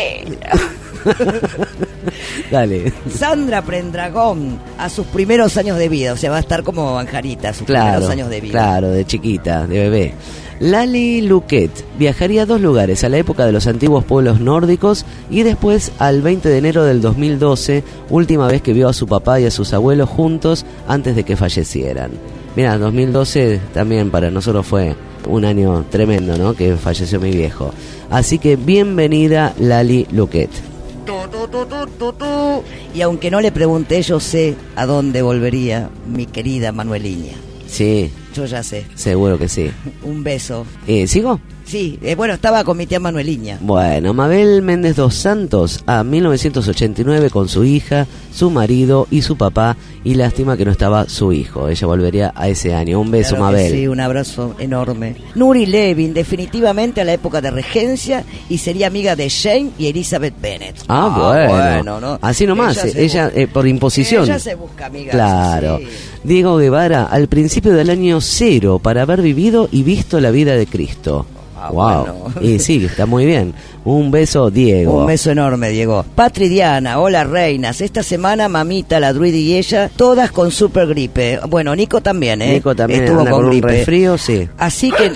puerta. Dale. Sandra Prendragón, a sus primeros años de vida, o sea, va a estar como Anjarita, a sus Claro, primeros años de vida. claro, de chiquita, de bebé. Lali Luquet viajaría a dos lugares, a la época de los antiguos pueblos nórdicos y después al veinte de enero del dos mil doce, última vez que vio a su papá y a sus abuelos juntos antes de que fallecieran. Mira, dos mil doce también para nosotros fue un año tremendo, ¿no? Que falleció mi viejo. Así que bienvenida Lali Luquet. Tu, tu, tu, tu, tu, tu. Y aunque no le pregunté, yo sé a dónde volvería mi querida Manueliña. Sí, Yo ya sé. seguro que sí. Un beso. Eh, ¿Sigo? Sí, eh, bueno, estaba con mi tía Manueliña. Bueno, Mabel Méndez dos Santos a mil novecientos ochenta y nueve con su hija, su marido y su papá, y lástima que no estaba su hijo. Ella volvería a ese año. Un beso, Claro que Mabel. Sí, un abrazo enorme. Nuri Levin, definitivamente a la época de regencia, y sería amiga de Jane y Elizabeth Bennet. Ah, bueno. ¿no? Así nomás, Ella ella, se busca- eh, por imposición. Ella se busca amigas. Claro. sí. Diego Guevara, al principio del año cero, para haber vivido y visto la vida de Cristo. Ah, wow. bueno. Y sí, está muy bien. Un beso, Diego. Un beso enorme, Diego. Patri Diana, hola reinas. Esta semana mamita, la druida y ella, todas con super gripe. Bueno, Nico también, ¿eh? Nico también estuvo anda con, con un gripe. resfrío, sí. Así que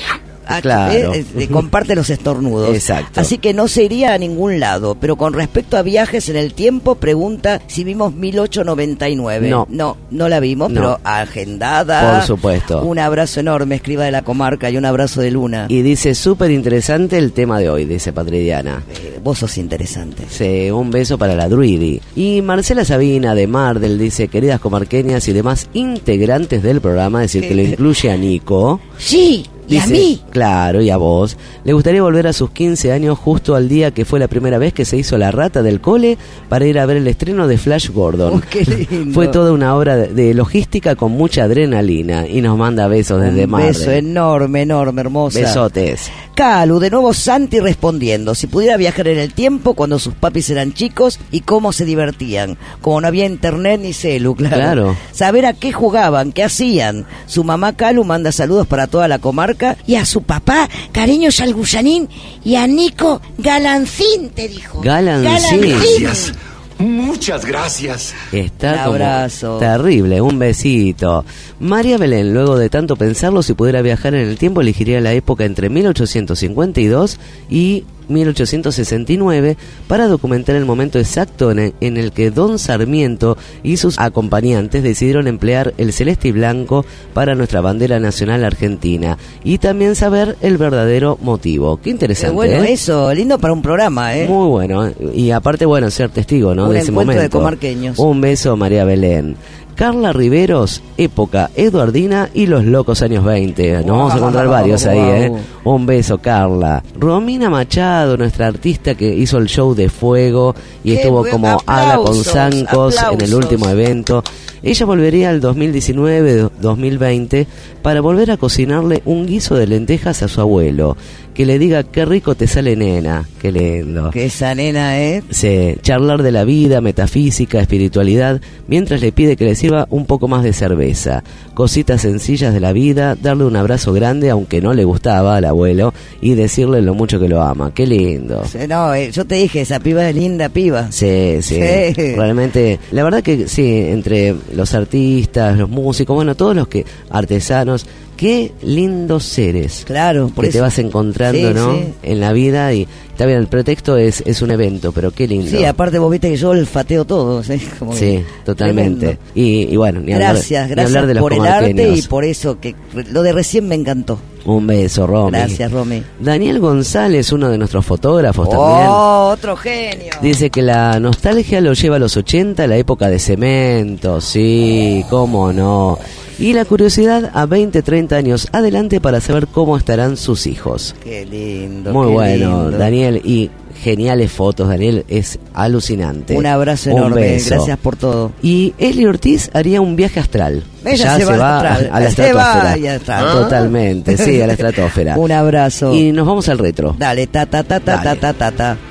Ah, claro. eh, eh, comparte los estornudos. Exacto. Así que no se iría a ningún lado. Pero con respecto a viajes en el tiempo, pregunta si vimos mil ochocientos noventa y nueve. No. No, no la vimos, No. pero agendada. Por supuesto. Un abrazo enorme, escriba de la comarca, y un abrazo de Luna. Y dice, súper interesante el tema de hoy, dice Patridiana. Eh, vos sos interesante. Sí, un beso para la Druidi. Y Marcela Sabina de Mardel dice, queridas comarqueñas y demás integrantes del programa, es decir, que lo incluye a Nico. Sí, y a Dice, mí. claro, y a vos. Le gustaría volver a sus quince años justo al día que fue la primera vez que se hizo la rata del cole para ir a ver el estreno de Flash Gordon. Oh, qué lindo. Fue toda una obra de, de logística con mucha adrenalina y nos manda besos desde Un Mardel. beso enorme, enorme, hermosa. Besotes. Calu, de nuevo Santi respondiendo, si pudiera viajar en el tiempo cuando sus papis eran chicos y cómo se divertían, como no había internet ni celu, claro. Claro. Saber a qué jugaban, qué hacían. Su mamá Calu manda saludos para toda la comarca. Y a su papá, cariños al gusanín, y a Nico, Galancín, te dijo. Galancín. Gracias. Muchas gracias. Está Un como abrazo. terrible, un besito. María Belén, luego de tanto pensarlo, si pudiera viajar en el tiempo, elegiría la época entre mil ochocientos cincuenta y dos y mil ochocientos sesenta y nueve para documentar el momento exacto en el, en el que Don Sarmiento y sus acompañantes decidieron emplear el celeste y blanco para nuestra bandera nacional argentina y también saber el verdadero motivo. Qué Qué interesante, bueno ¿eh? eso, lindo para un programa, ¿eh? Muy bueno, y aparte, bueno, ser testigo, ¿no? Un de ese encuentro momento. de comarqueños. Un beso, María Belén. Carla Riveros, época eduardina y los locos años veinte. Nos vamos a encontrar varios ahí, ¿eh? Un beso, Carla. Romina Machado, nuestra artista que hizo el show de fuego y Qué estuvo buen- como Hada con aplausos, zancos en el aplausos. último evento. Ella volvería al dos mil diecinueve dos mil veinte para volver a cocinarle un guiso de lentejas a su abuelo. Que le diga, qué rico te sale, nena. Qué lindo. Que esa nena, ¿eh? Sí, charlar de la vida, metafísica, espiritualidad, mientras le pide que le sirva un poco más de cerveza. Cositas sencillas de la vida, darle un abrazo grande, aunque no le gustaba al abuelo, y decirle lo mucho que lo ama. Qué lindo. Sí, No, eh, yo te dije, esa piba es linda piba. Sí, sí, Sí. realmente, la verdad que sí, entre los artistas, los músicos, bueno, todos los que, artesanos, qué lindos seres. Claro, por que te eso. vas encontrando, Sí, ¿no? sí. En la vida y está bien, el pretexto es, es un evento, pero qué lindo. Sí, aparte vos viste que yo olfateo todo, ¿sí? Como que Sí, totalmente. tremendo. Y, y bueno, ni hablar, Gracias, ni gracias hablar de los por el arte comarqueños. y por eso que lo de recién me encantó. Un beso, Romy. Gracias, Romy. Daniel González, uno de nuestros fotógrafos también. Oh, otro genio. Dice que la nostalgia lo lleva a los ochenta, la época de cemento, sí, cómo no. Y la curiosidad a veinte, treinta años adelante para saber cómo estarán sus hijos. Qué lindo. Muy qué bueno, lindo. Daniel, y geniales fotos, Daniel, es alucinante. Un abrazo Un enorme, beso. gracias por todo. Y Eli Ortiz haría un viaje astral. Ella se va al astral. a la Se va estratosfera. y astral. Totalmente, sí, a la estratosfera. Un abrazo. Y nos vamos al retro. Dale, ta ta ta ta ta ta ta ta.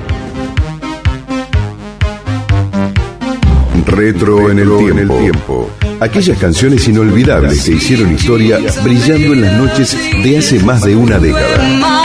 Retro en el tiempo. Aquellas canciones inolvidables que hicieron historia brillando en las noches de hace más de una década.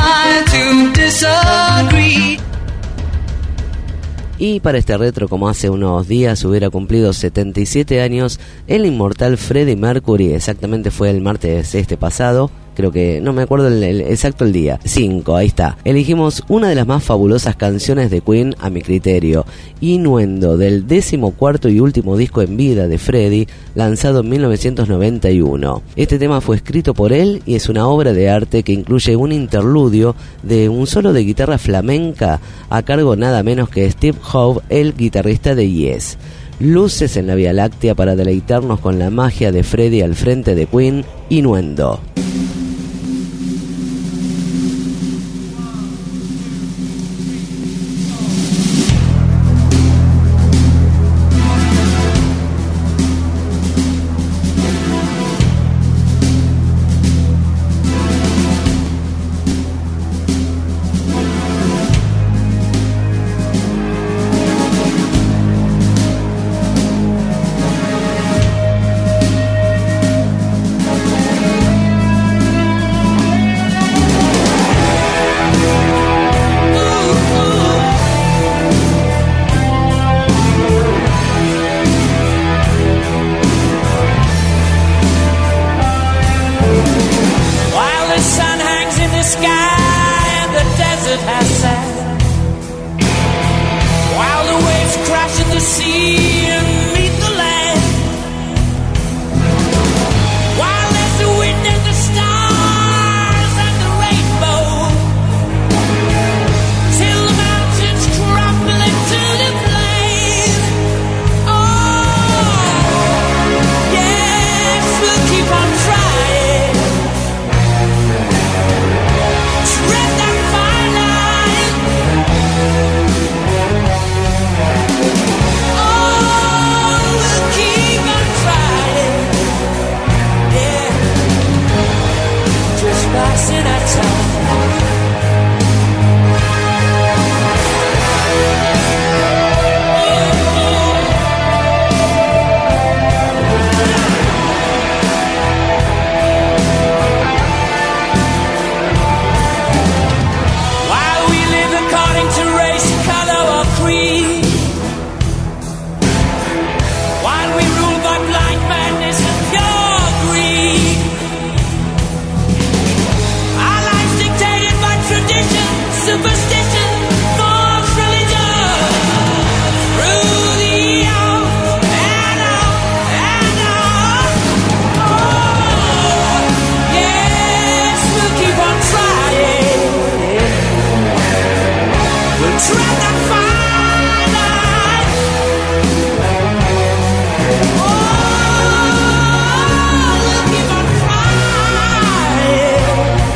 Y para este retro, como hace unos días hubiera cumplido setenta y siete años, el inmortal Freddie Mercury, exactamente fue el martes este pasado, creo que, no me acuerdo el, el exacto el día, cinco, ahí está. Elegimos una de las más fabulosas canciones de Queen a mi criterio, Innuendo, del décimo cuarto y último disco en vida de Freddie, lanzado en mil novecientos noventa y uno. Este tema fue escrito por él y es una obra de arte que incluye un interludio de un solo de guitarra flamenca a cargo nada menos que Steve Howe, el guitarrista de Yes. Luces en la Vía Láctea para deleitarnos con la magia de Freddie al frente de Queen, Innuendo. Thank sea and meet the land. While there's the wind and the stars and the rainbow, till the mountains crumble into the plain. Oh, yes, we'll keep on trying. Tread that fine line. Oh, we'll keep on trying. Yeah, just passing our time. While we live according to race, color, or creed, while we rule by blind madness and pure greed, our lives dictated by tradition, superstition, false religion. Through the on and on and on. Oh, yes, we'll keep on trying. We'll tread that fine line. Oh, we'll keep on trying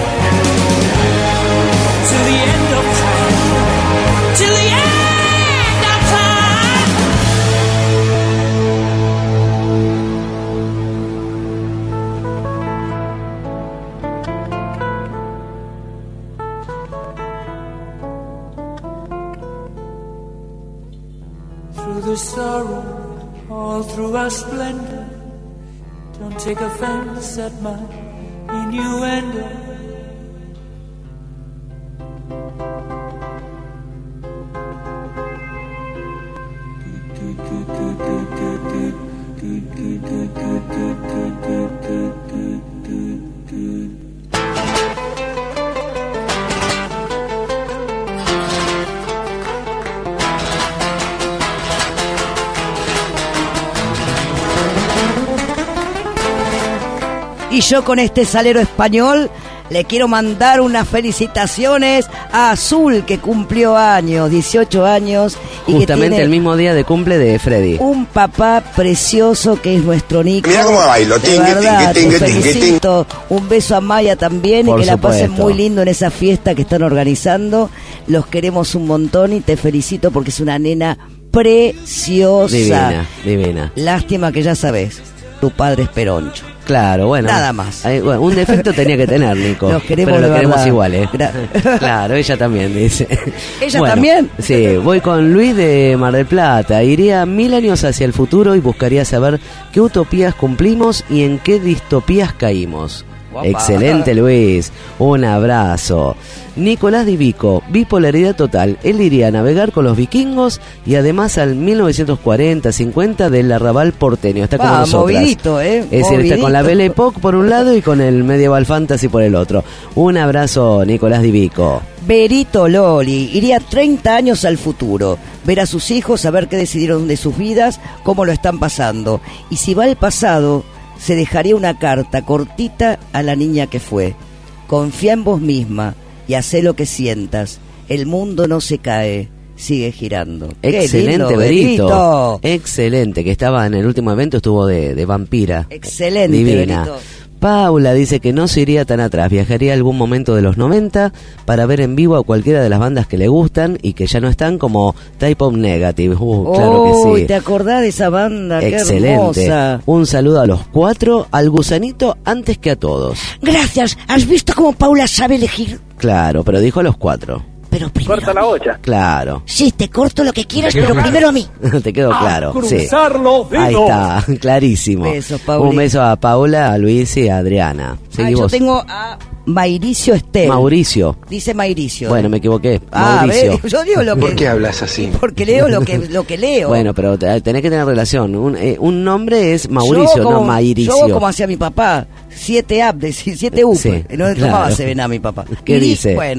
till the end of time. Till the end of time. Through the sorrow, all through our splendor, don't take offense at my innuendo. Y yo con este salero español le quiero mandar unas felicitaciones a Azul, que cumplió años, dieciocho años. Y Justamente que tiene el mismo día de cumple de Freddy. un papá precioso que es nuestro Nico. Mirá cómo bailo, De tingue, verdad, tingue, te tingue, tingue, felicito. Un beso a Maya también. Por y que la pasen supuesto. muy lindo en esa fiesta que están organizando. Los queremos un montón y te felicito porque es una nena preciosa. Divina, divina. Lástima que ya sabes, tu padre es peroncho. Claro, bueno. Nada más. Eh, bueno, un defecto tenía que tener, Nico. Los queremos pero lo de queremos verdad. igual, ¿eh? Gra- Claro, ella también, dice. ¿Ella Bueno, también? Sí, voy con Luis de Mar del Plata. Iría mil años hacia el futuro y buscaría saber qué utopías cumplimos y en qué distopías caímos. Guapa. Excelente, Luis. Un abrazo. Nicolás Divico, bipolaridad total. Él iría a navegar con los vikingos y además al mil novecientos cuarenta cincuenta del arrabal porteño. Está como Va, nosotras. movidito, ¿eh? Es decir, está con la Belle Époque por un lado y con el Medieval Fantasy por el otro. Un abrazo, Nicolás Divico. Berito Loli iría treinta años al futuro, ver a sus hijos, saber qué decidieron de sus vidas, cómo lo están pasando. Y si va al pasado, se dejaría una carta cortita a la niña que fue. Confía en vos misma y hacé lo que sientas. El mundo no se cae, sigue girando. ¡Qué Excelente, lindo, Berito. Berito! Excelente, que estaba en el último evento, estuvo de, de vampira. Excelente, Divina. Berito. Paula dice que no se iría tan atrás, viajaría a algún momento de los noventa para ver en vivo a cualquiera de las bandas que le gustan y que ya no están, como Type of Negative. Uh, claro Oh, que sí. ¿te acordás de esa banda? ¡Qué Excelente. hermosa! Un saludo a los cuatro, al gusanito antes que a todos. Gracias. ¿Has visto cómo Paula sabe elegir? Claro, pero dijo a los cuatro. Pero primero Corta la olla. Claro. Sí, te corto lo que quieras, pero primero a mí. Te quedó claro. Sí. Cruzar los dedos. Ahí está, clarísimo. Besos, Pauli. Un beso a Paula, a Luis y a Adriana. Ah, Seguimos. yo tengo a Mauricio Estel. Mauricio. Dice Mauricio. Bueno, me equivoqué. Ah, Mauricio. ve, yo digo lo que... ¿Por qué hablas así? Porque leo lo que, lo que leo. Bueno, pero te- tenés que tener relación. Un, eh, un nombre es Mauricio, Yo como- no Mauricio. Yo como hacía mi papá, siete up, de siete U. Sí, no claro. tomaba Sevena mi papá. ¿Qué Y di- dice? Bueno,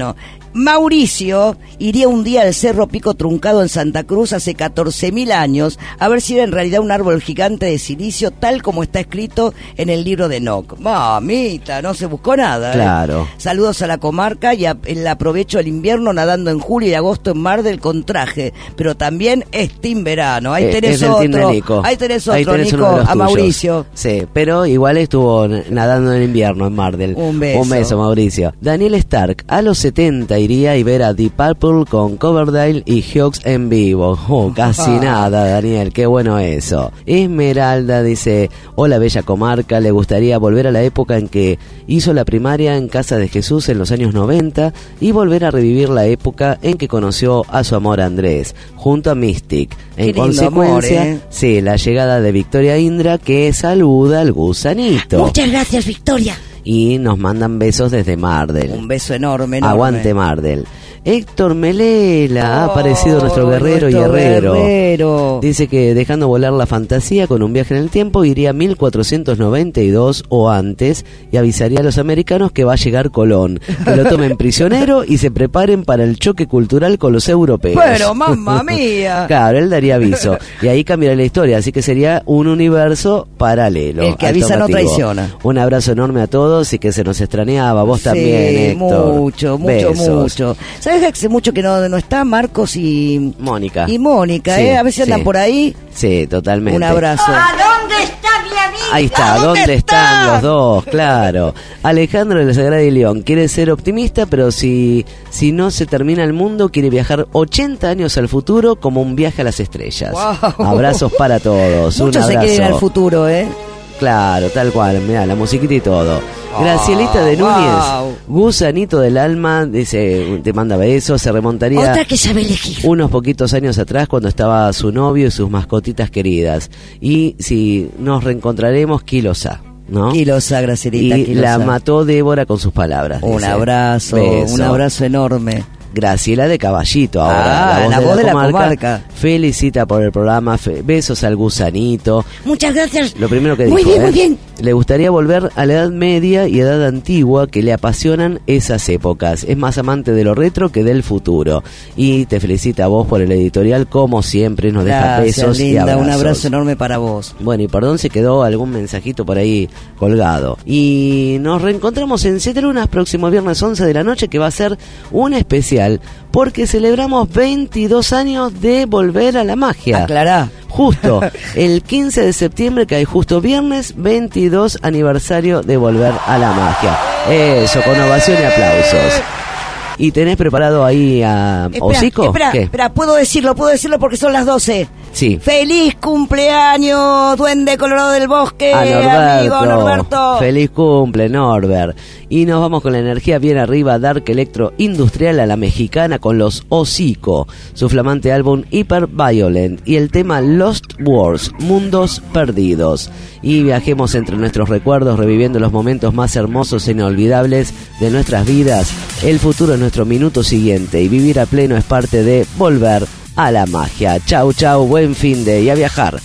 Mauricio iría un día al Cerro Pico Truncado en Santa Cruz hace catorce mil años a ver si era en realidad un árbol gigante de silicio tal como está escrito en el libro de Enoch. Mamita, no se buscó nada. ¿eh? Claro. Saludos a la comarca y a, el aprovecho el invierno nadando en julio y agosto en Mar del con traje, pero también Steam verano. Ahí Eh, tenés es del team de otro. Nico. Ahí tenés otro, Ahí tenés Nico, uno de los a tuyos. Mauricio. Sí, pero igual estuvo n- nadando en invierno en Mardel. Un beso. Un beso, Mauricio. Daniel Stark, a los setenta iría y ver a Deep Purple con Coverdale y Hughes en vivo. Oh, casi nada, Daniel, qué bueno eso. Esmeralda dice, hola bella comarca, le gustaría volver a la época en que hizo la primaria en Casa de Jesús en los años noventa y volver a revivir la época en que conoció a su amor Andrés, junto a Mystic. En Qué lindo consecuencia, amor, ¿eh? sí, la llegada de Victoria Indra que saluda al gusanito. Muchas gracias, Victoria. Y nos mandan besos desde Mardel. Un beso enorme, enorme. Aguante Mardel. Héctor Melela, ha Oh, aparecido nuestro guerrero y nuestro herrero. guerrero. Dice que dejando volar la fantasía con un viaje en el tiempo iría a mil cuatrocientos noventa y dos o antes y avisaría a los americanos que va a llegar Colón, que lo tomen prisionero y se preparen para el choque cultural con los europeos. Pero mamma mía. Claro, él daría aviso y ahí cambiaría la historia, así que sería un universo paralelo. El que avisa no alternativo. traiciona. Un abrazo enorme a todos y que se nos extrañaba, vos Sí, también, Héctor. mucho, mucho, Besos. mucho. ¿Sabes que hace mucho que no, no está Marcos y Mónica. y Mónica, Sí, eh? A veces sí. andan por ahí. Sí, totalmente. Un abrazo. dónde está mi amiga? Ahí está, ¿dónde están los dos? Claro. Alejandro de la Sagrada y León quiere ser optimista, pero si, si no se termina el mundo, quiere viajar ochenta años al futuro como un viaje a las estrellas. Wow. Abrazos para todos. Muchos un se abrazo. quieren ir al futuro, ¿eh? Claro, tal cual, mirá, la musiquita y todo. Gracielita de wow. Núñez, gusanito del alma, dice, te manda besos, se remontaría Otra que sabe elegir. unos poquitos años atrás cuando estaba su novio y sus mascotitas queridas. Y si nos reencontraremos, Quilosa, ¿no? Quilosa, Gracielita, Y Quilosa. la mató Débora con sus palabras. Un dice. abrazo, Beso. un abrazo enorme. Graciela de Caballito ahora, Ah, la voz, la de, voz la de la comarca. comarca. Felicita por el programa, fe- besos al gusanito. Muchas gracias. Lo primero que Muy dijo, bien, ¿eh? muy bien. Le gustaría volver a la Edad Media y Edad Antigua, que le apasionan esas épocas. Es más amante de lo retro que del futuro. Y te felicita a vos por el editorial, como siempre, nos deja Gracias, besos y linda, abrazos. un abrazo enorme para vos. Bueno, y perdón, se quedó algún mensajito por ahí colgado. Y nos reencontramos en Siete Lunas, próximo viernes once de la noche, que va a ser un especial, porque celebramos veintidós años de Volver a la Magia. Aclará. Justo, el quince de septiembre, que hay justo viernes, veintidós aniversario de Volver a la Magia. Eso, con ovación y aplausos. ¿Y tenés preparado ahí a Espera, Hocico? espera, ¿Qué? espera, puedo decirlo, puedo decirlo porque son las doce. Sí. ¡Feliz cumpleaños, duende colorado del bosque, A Norberto. amigo Norberto! Feliz cumple, Norbert. Y nos vamos con la energía bien arriba, Dark Electro Industrial a la mexicana con los Hocico, su flamante álbum Hyper Violent y el tema Lost Wars, Mundos Perdidos. Y viajemos entre nuestros recuerdos reviviendo los momentos más hermosos e inolvidables de nuestras vidas. El futuro es nuestro minuto siguiente y vivir a pleno es parte de Volver a la Magia. Chau, chau, buen fin de y a viajar.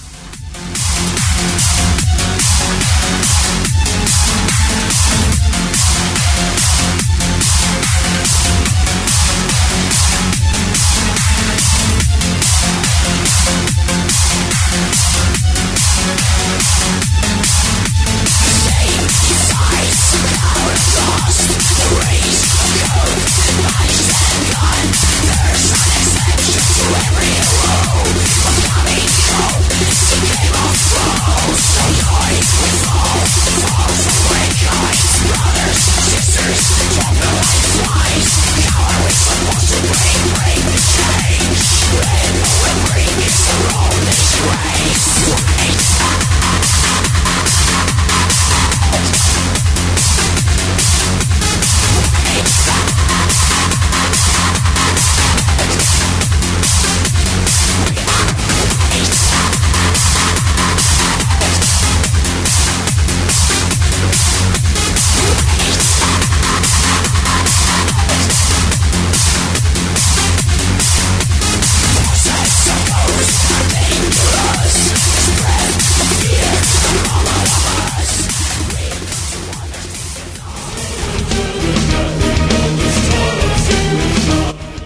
There's an exception to every rule. I'm coming home.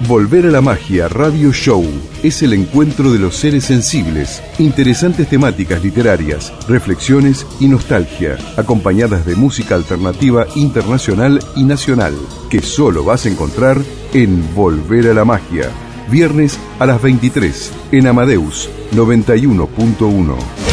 Volver a la Magia Radio Show es el encuentro de los seres sensibles, interesantes temáticas literarias, reflexiones y nostalgia, acompañadas de música alternativa internacional y nacional, que solo vas a encontrar en Volver a la Magia, viernes a las veintitrés, en Amadeus noventa y uno punto uno.